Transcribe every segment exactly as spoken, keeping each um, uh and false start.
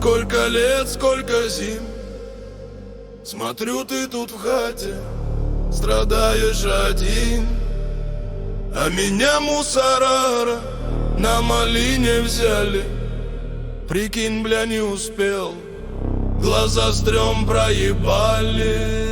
Сколько лет, сколько зим, смотрю, ты тут в хате страдаешь один, а меня мусорара на малине взяли. Прикинь, бля, не успел, глаза стрём проебали.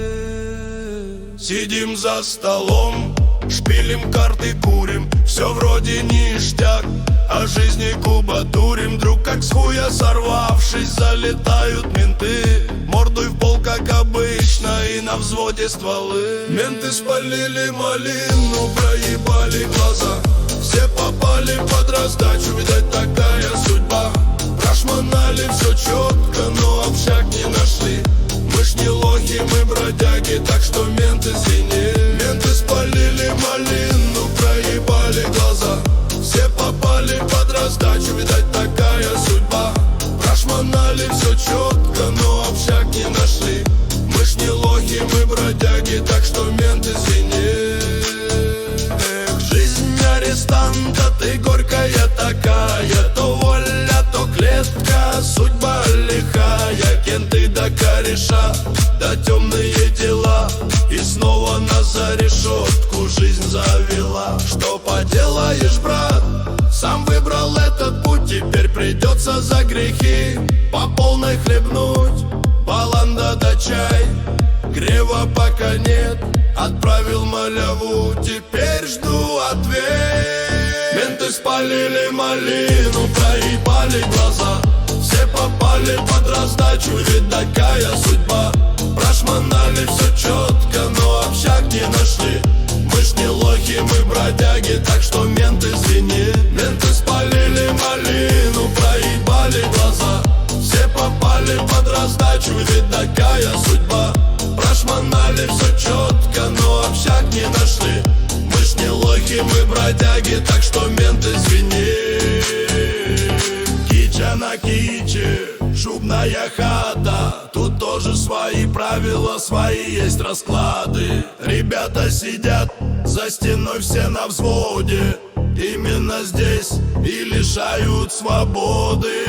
Сидим за столом, шпилим карты, курим, все вроде ништяк, о жизни кубатурим. Вдруг как с хуя сорвавшись, залетают менты, мордой в пол, как обычно, и на взводе стволы. Менты спалили малину, проебали глаза, все попали под раздачу, видать, такая судьба. Прошмонали все четко, но общак не нашли. Мы ж не лохи, мы бродяги, так что менты, извини. Менты спалили малину, проебали глаза, все попали под раздачу, видать, такая судьба. Прошмонали все четко, но общак не нашли. Мы ж не лохи, мы бродяги, так что менты, извини. Эх, жизнь арестанта, ты горькая такая, то воля, то клетка, судьба лихая. Кенты да кореша, да темные дела, и снова нас за решетку жизнь завела. Что поделаешь, брат, сам выбрал этот путь, теперь придется за грехи по полной хлебнуть. Баланда да чай, грева пока нет, отправил маляву, теперь жду ответ. Менты спалили малину, проебали глаза, все попали под раздачу, ведь такая судьба. Прошмонали все четко, но общак не нашли. Мы ж не лохи, мы бродяги, так что менты, извини. Менты спалили малину, проебали глаза, все попали под раздачу, ведь такая судьба. Прошмонали все четко, но общак не нашли. Мы ж не лохи, мы бродяги, так что менты, извини. Кича на киче, шубная хата, тут тоже свои правила, свои есть расклады. Ребята сидят за стеной, все на взводе, именно здесь и лишают свободы.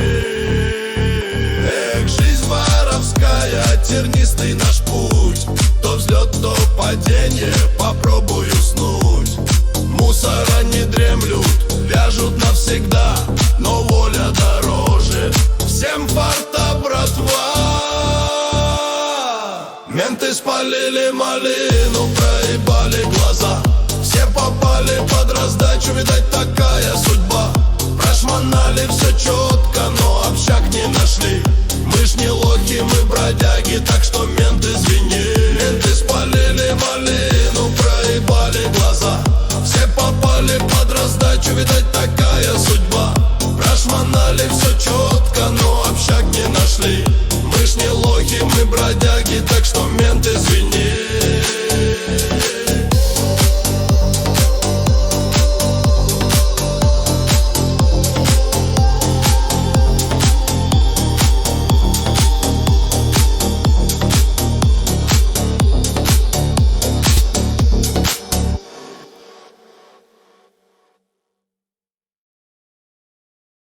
Эх, жизнь воровская, тернистый наш путь, то взлет, то падение, попробуй уснуть. Мусора не дремлют, вяжут навсегда, но воля дороже. Всем фарта, братва. Менты спалили малину,